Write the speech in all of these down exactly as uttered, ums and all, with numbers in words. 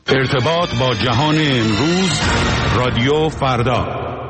ارتباط با جهان امروز، رادیو فردا.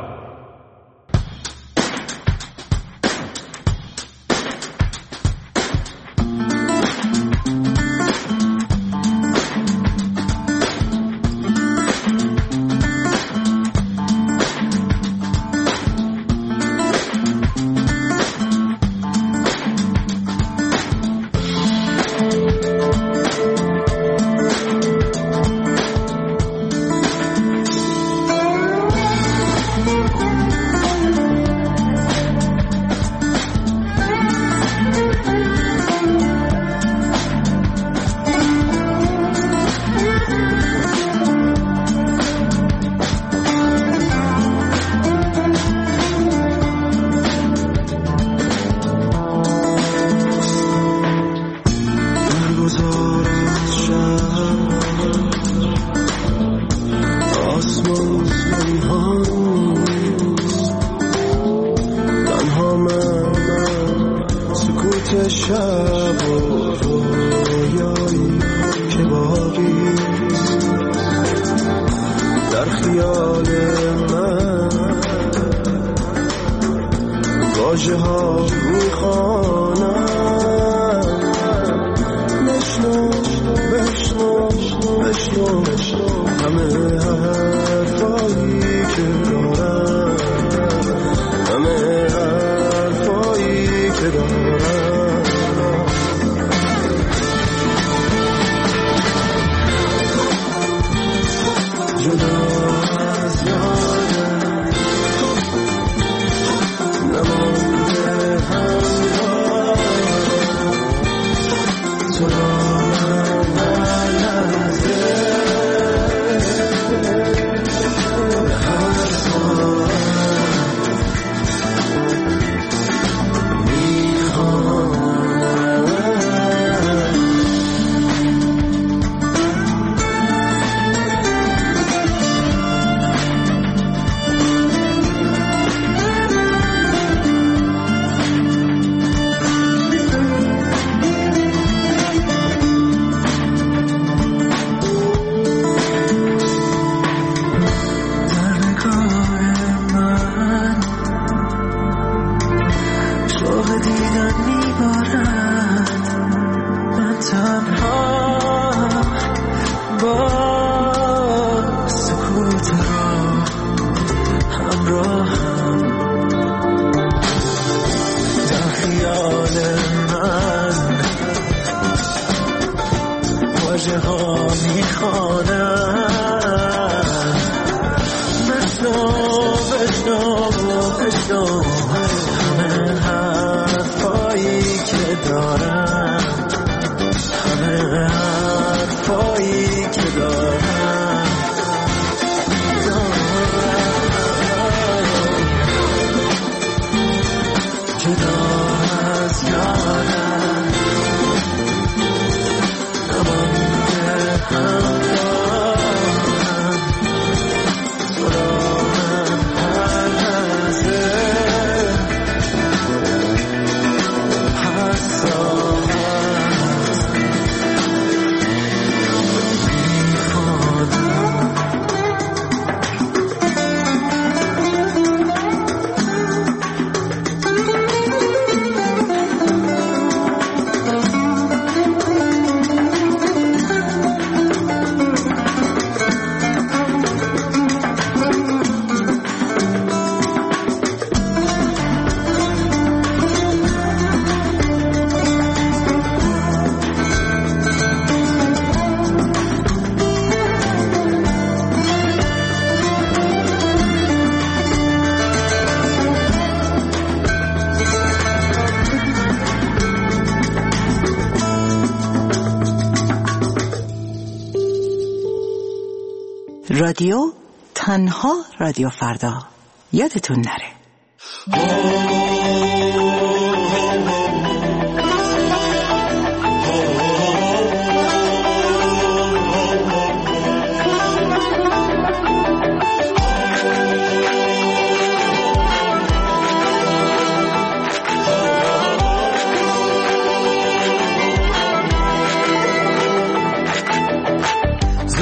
رادیو تنها رادیو فردا، یادتون نره.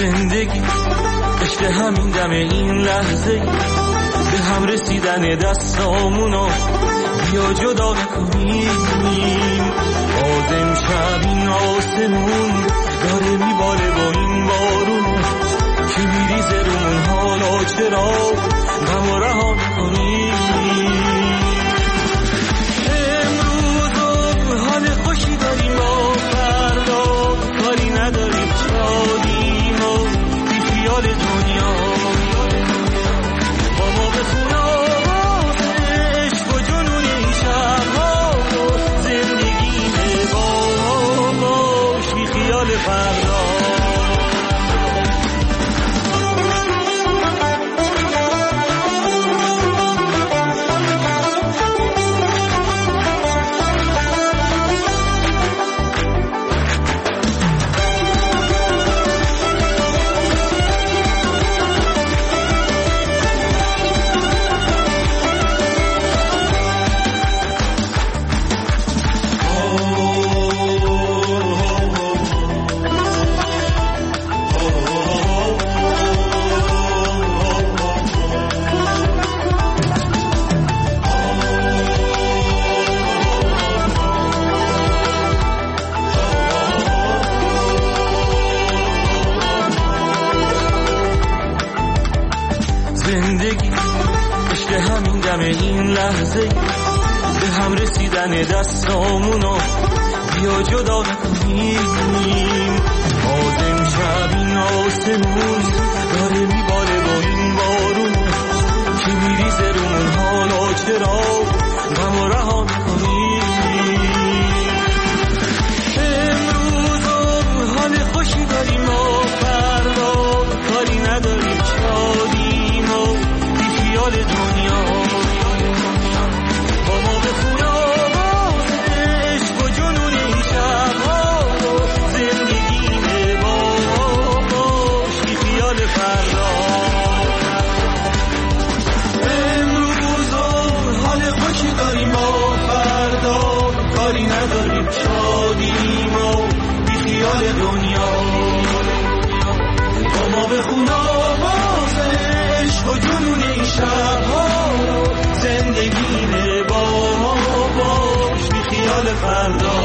زندگی عشق همین دم این لحظه به هم رسیدن دستامونو بیا جدا نکنیم. باز امشب این آسمون داره میباره با این بارون که میریزه رومون، حالا چرا غم رها نکنیم. امروز حال خوشی داریم و فردا کاری نداریم، شادیم و بی خیال دنیا با ما بخون آواز عشق و جنون این شبها و زندگی با باش بی خیال فردا. به هم رسیدن دستامونو بیا جدا نکنیم. باز امشب این آسمون داره میباره با این بارون که میریزه رومون، حالا چرا غم رها نکنیم. امروز حال خوشی داریم و فردا کاری نداریم، شادیم و بی خیال دنیا با ما بخون آواز عشق و جنون این شبها و زندگی با باش بی خیال فردا. امروز حال خوشی داریم و فردا کاری نداریم، شادیم و بی خیال دنیا با ما بخون آواز عشق و جنون این شبها و زندگی با باش بی خیال فردا.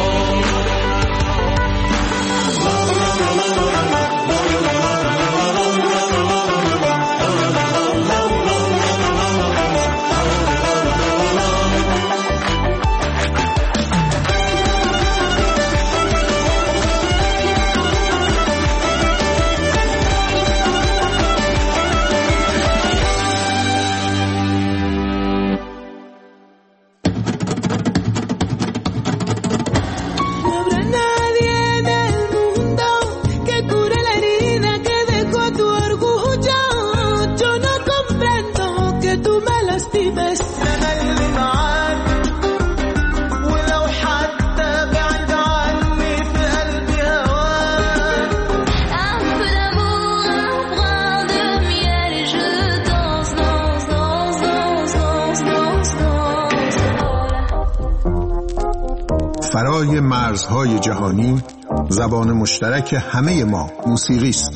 فرای مرزهای جهانی زبان مشترک همه ما موسیقی است.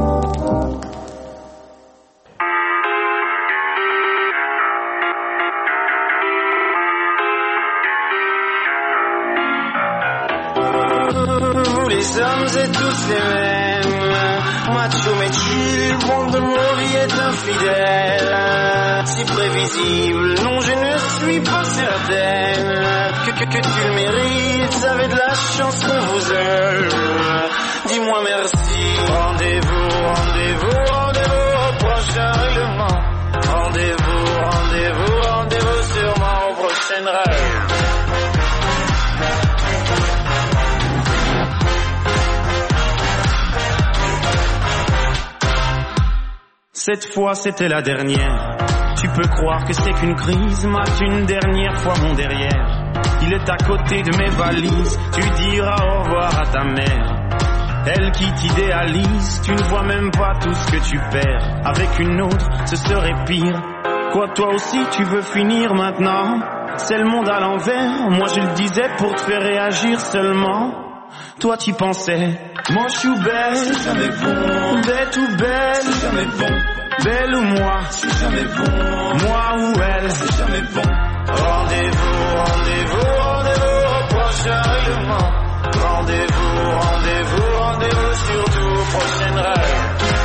Les hommes et tous les mêmes, macho mais chill, bande de mauviettes infidèles. Si prévisible, non je ne suis pas certaine que, que, que tu le mérites, vous avez de la chance qu'on vous aime. Dis-moi merci, rendez-vous, rendez-vous, rendez-vous au prochain règlement. Rendez-vous, rendez-vous, rendez-vous sûrement au prochain rêve. Cette fois c'était la dernière. Tu peux croire que c'est qu'une crise, mate une dernière fois mon derrière. Il est à côté de mes valises, tu diras au revoir à ta mère. Elle qui t'idéalise, tu ne vois même pas tout ce que tu perds. Avec une autre, ce serait pire. Quoi, toi aussi tu veux finir maintenant? C'est le monde à l'envers, moi je le disais pour te faire réagir seulement. toi tu pensais. Moi je suis belle, c'est jamais bon. Bête ou belle, c'est jamais bon. Belle ou moi, c'est jamais bon. Moi ou elle, c'est jamais bon. Rendez-vous, rendez-vous, rendez-vous au prochain règlement. Rendez-vous, rendez-vous, rendez-vous surtout au prochain rêve.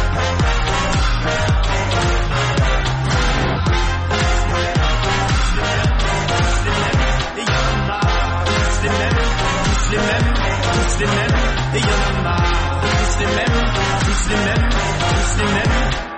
Les mêmes, tous les mêmes, et y'en a marre. Tous les mêmes, tous les mêmes, tous les mêmes.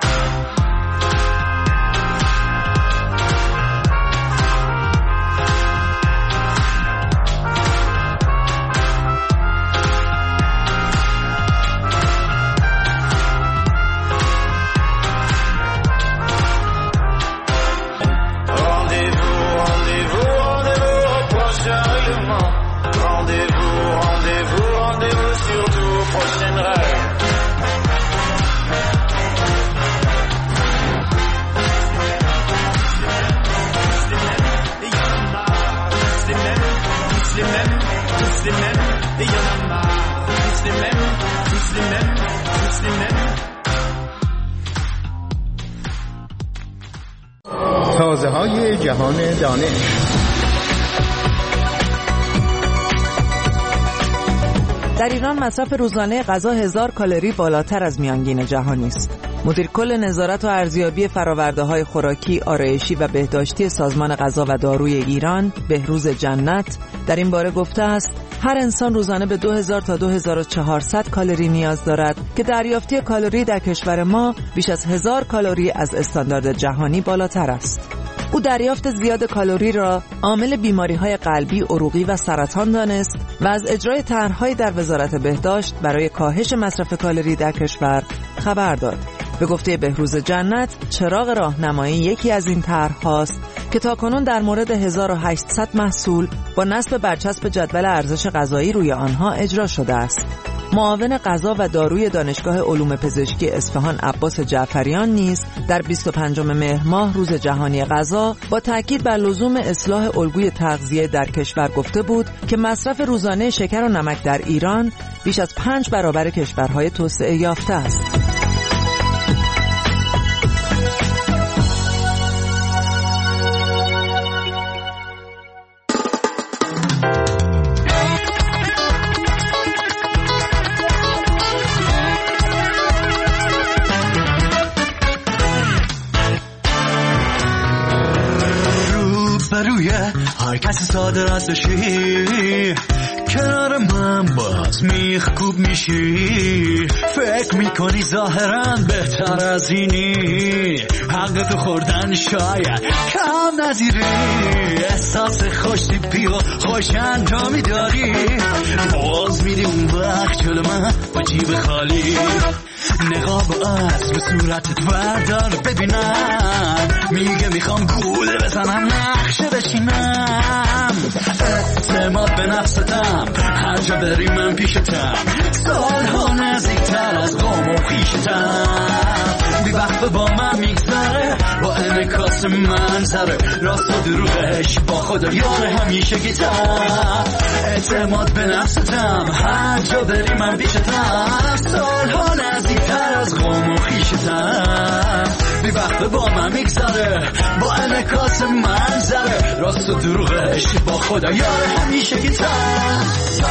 تازه های جهان دانش. در ایران مصرف روزانه غذا هزار کالری بالاتر از میانگین جهانی است. مدیر کل نظارت و ارزیابی فرآورده‌های خوراکی، آرایشی و بهداشتی سازمان غذا و داروی ایران، بهروز جنت، در این باره گفته است هر انسان روزانه به دو هزار تا دو هزار و چهارصد کالری نیاز دارد که دریافتی کالری در کشور ما بیش از هزار کالری از استاندارد جهانی بالاتر است. او دریافت زیاد کالری را عامل بیماری‌های قلبی، عروقی و سرطان دانست و از اجرای طرح‌های در وزارت بهداشت برای کاهش مصرف کالری در کشور خبر داد. به گفته بهروز جنت، چراغ راهنمایی یکی از این طرح‌هاست که تاکنون در مورد هزار و هشتصد محصول با نصب برچسب جدول ارزش غذایی روی آنها اجرا شده است. معاون غذا و داروی دانشگاه علوم پزشکی اصفهان عباس جعفریان نیز در بیست و پنجم مهر ماه روز جهانی غذا با تاکید بر لزوم اصلاح الگوی تغذیه در کشور گفته بود که مصرف روزانه شکر و نمک در ایران بیش از پنج برابر کشورهای توسعه یافته است. هر کسی ساده از بشی کنار من باز میخکوب میشی فکر میکنی ظاهرا بهتر از اینی حق تو خوردن شاید کم نظیری احساس خوشتیپی و خوش انجامی داری باز میری اون وقت جلو من با جیب خالی نقاب از به صورتت بردار ببینم میگه میخوام گوله بزنم نقشه بشینم اعتماد به نفستم هر جا بری من پیشتم سالها نزدیکتر از قوم و خیشتم بی وقت با من میگذره با انکاس منظره راست و دروغش با خدا یار همیشه گیتم اعتماد به نفستم هر جا بری من پیشتم سالها نزدیکتر از قوم و خیشتم بی وقت با من میگذره با انکاس منظره راست و دروغش با خدا یار همیشه گیتم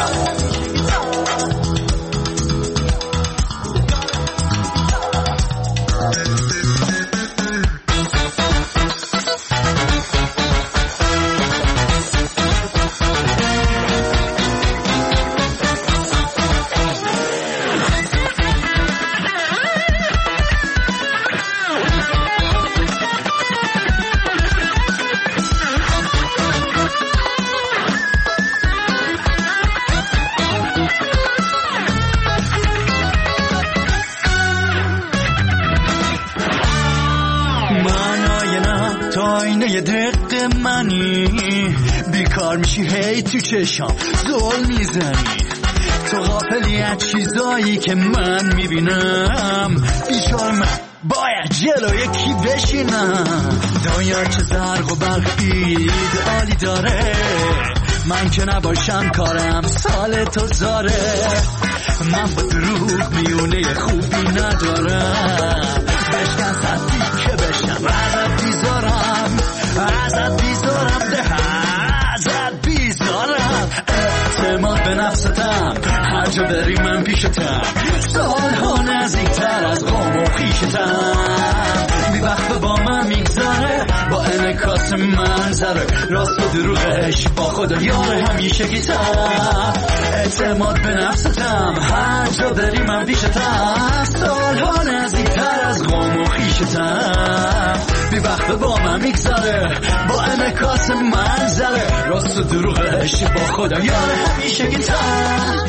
یه دقیقه منی بیکار میشی هی تو چشام زول میزنی تو غافلی از چیزایی که من میبینم بیچار من باید جلو یکی بشینم دنیا چه زرق و برق ایدئالی داره من که نباشم کارم سال تو زاره. من با دروغ میونه خوبی ندارم. بشکن صدی که بشم ازت بیزارم، ازت بیزارم، ده ازت بیزارم. اعتماد به نفستم، هر جا بری من پیشتم، سالها نزدیکتر از قوم و خیشتم. بی وقت با من میگذره با انعکاس منظره، راست و دروغش با خدا یار همیشه گیتم. اعتماد به نفستم، هر جا بری من پیشتم، سالها نزدیکتر از قوم و خیشتم. بی وقت با من میگذره با انعکاس منظره، راست و دروغش با خدا یار همیشه گیتم.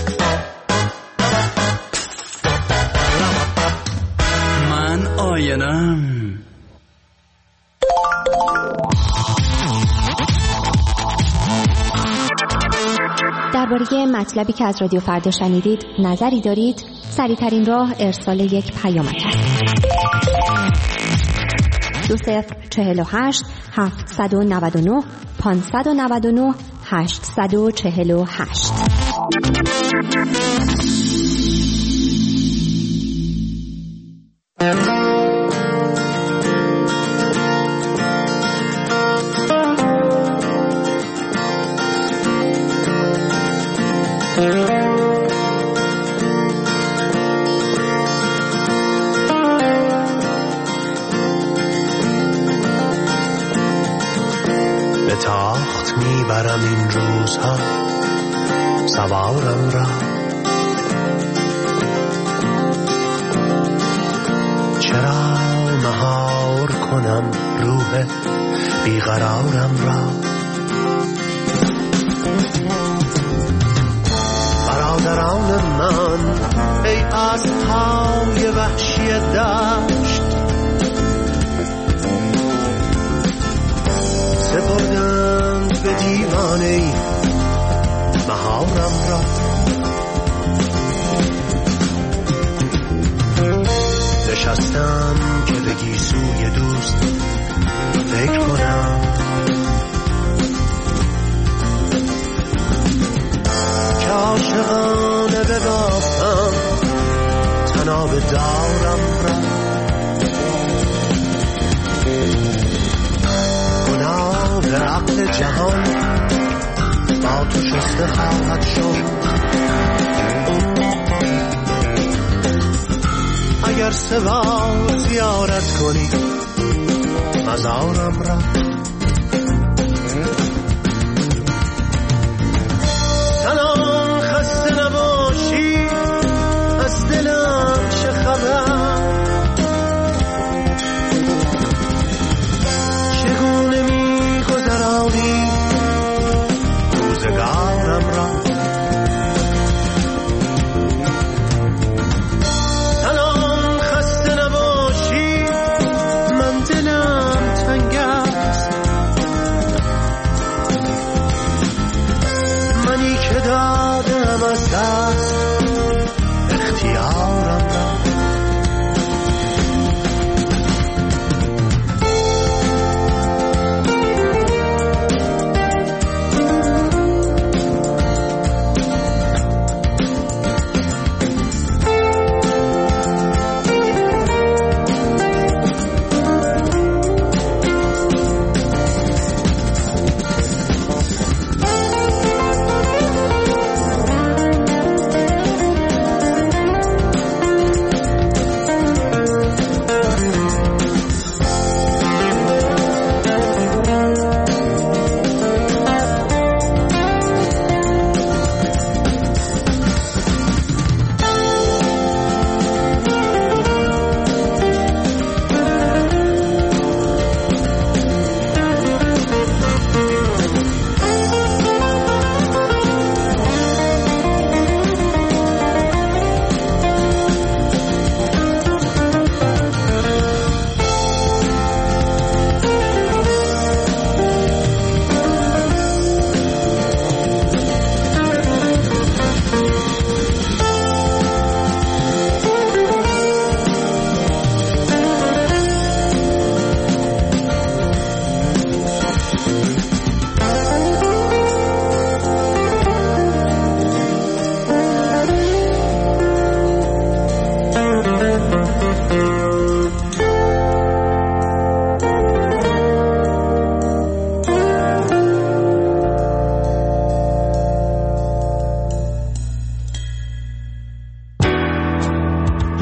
من آینم. درباره مطلبی که از رادیو فردا شنیدید نظری دارید؟ سریع‌ترین راه ارسال یک پیامک است. دو صفر چهل و هشت هفتصد و نود و نه پانصد و نود و نه هشتصد و چهل و هشت. به تاخت میبرم این روزها سوارم را، چرا مهار کنم روح بیقرارم را. برادران من ای اسب‌های وحشی دشت، سپردند به دیوانه مهارم را. نشستم که به گیسوی دوست فکر کنم، که عاشقانه ببافم تناب دارم را. گناه عقل جهان با تو شسته خواهد شد، اگر سوار زیارت کنی مزارم را. سلام خسته نباشی، از دلم چه خبر، چگونه می گذرانی روزگارم را. سلام خسته نباشی، من دلم تنگ است،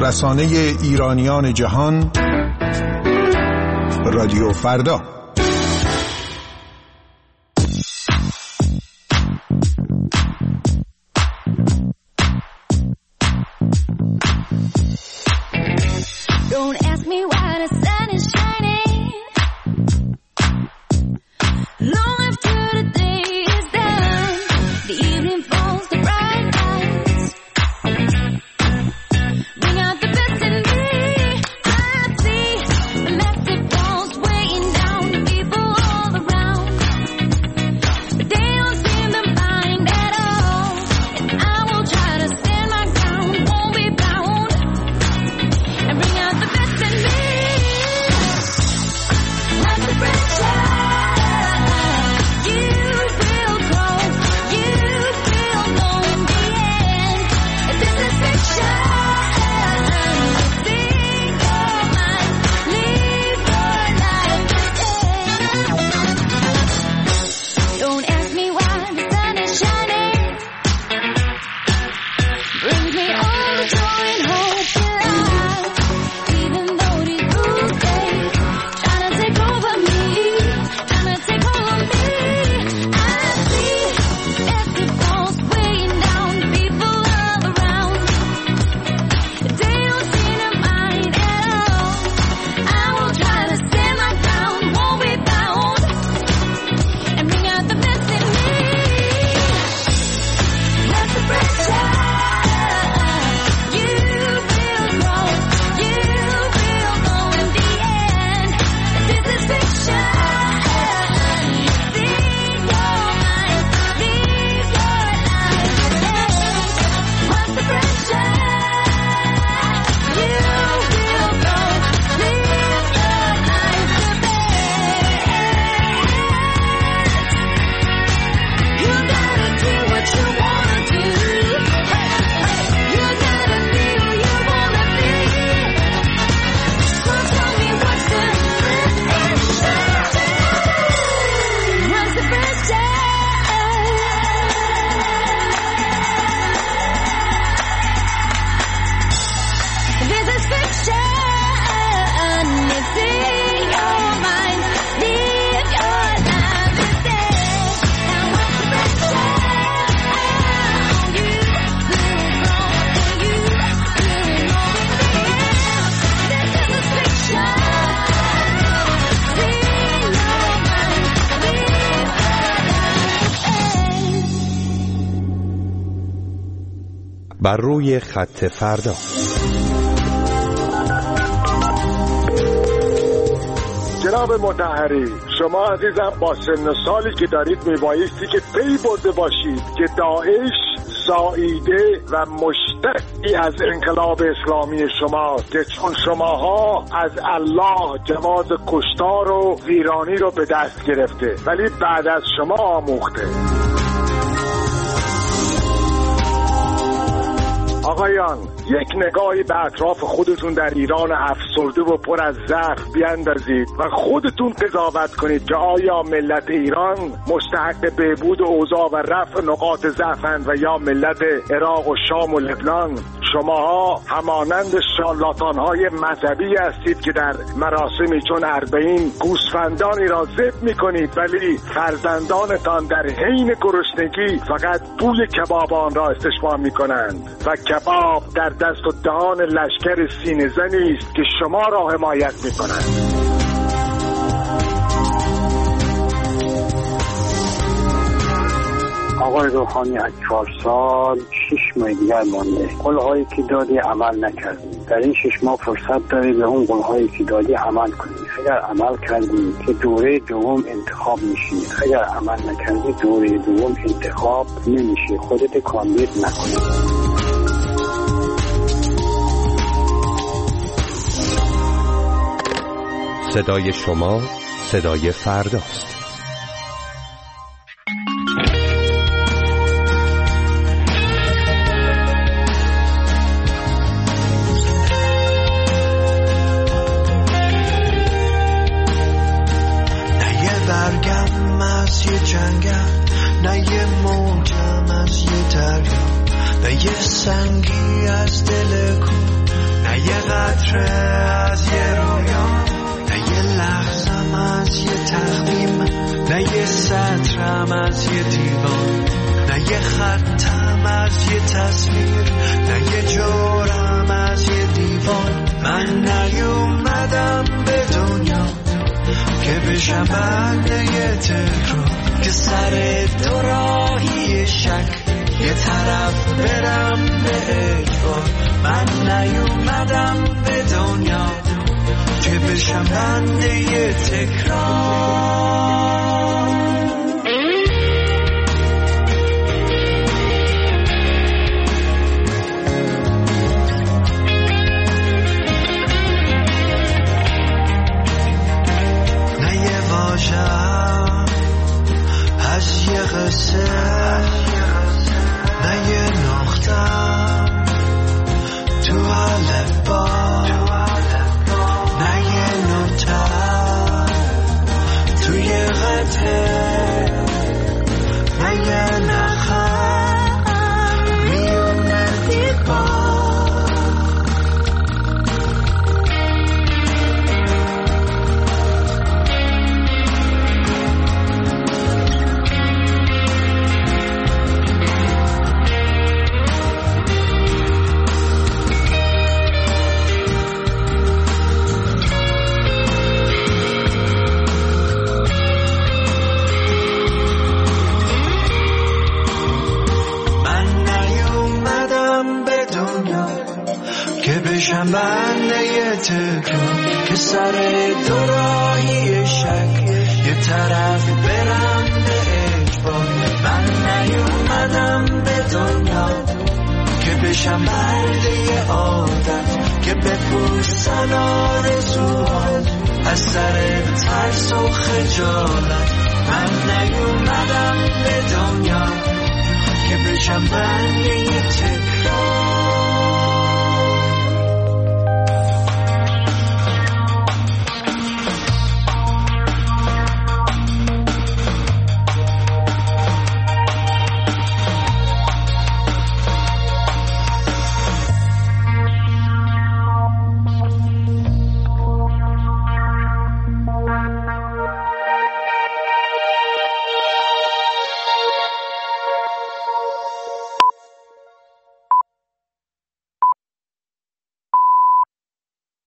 رسانه ایرانیان جهان، رادیو فردا. بر روی خط فردا. جناب مطهری، شما عزیزم با سن و سالی که دارید میبایستی که پی برده باشید که داعش زائیده و مشتقی از انقلاب اسلامی شما، که چون شماها از الله جواز کشتار و ویرانی رو به دست گرفته ولی بعد از شما آموخته. آقایان، یک نگاهی به اطراف خودتون در ایران افسرده و پر از ضعف بیاندازید و خودتون قضاوت کنید که آیا ملت ایران مستحق بهبود اوضاع و رفع نقاط ضعفند و یا ملت عراق و شام و لبنان. شماها همانند شارلاتان‌های مذهبی هستید که در مراسمی چون اربعین گوسفندانی را ذبح می‌کنید ولی فرزندانتان در حین گرسنگی فقط بوی کباب آن را استشمام می‌کنند و کباب در دست و دهان لشکر سینه‌زنی است که شما را حمایت می‌کنند. آقای روحانی از چهار سال شش ماه دیگر مانده. قول‌هایی که دادی عمل نکردی. در این شش ماه فرصت داری به اون قول‌هایی که دادی عمل کنی. اگر عمل کردی که دوره دوم انتخاب میشی، اگر عمل نکردی دوره دوم انتخاب نمیشی. خودت کاندید نکنی. صدای شما صدای فرداست. نه یه موجم از یه دریا، نه یه سنگی از دل کو، نه قطره از یه رویا، نه یه لحظم از یه تقدیم، نه یه سطرم از یه دیوان، نه یه خطم از یه تصویر، نه یه جورم از یه دیوان. من نیومدم به دنیا که بشم بنده یه تکرار، که سر دو راهی شک یه طرف برم به اجبار. من نیومدم به دنیا که بشم بنده یه تکرار. نه یه واژه‌ام از یه قصه، نه یه نقطه‌ام تو الفبا، نه یه نوتم توی قطعه، نه یه نخم میونه دیوار. بشم بنده یه تکرار، که سر دو راهی شک یه طرف برم به اجبار. من نیومدم به دنیا که بشم بنده یه عادت، که بپوشن آرزوهات از سر ترس و خجالت. من نیومدم به دنیا که بشم بنده یه تکرار.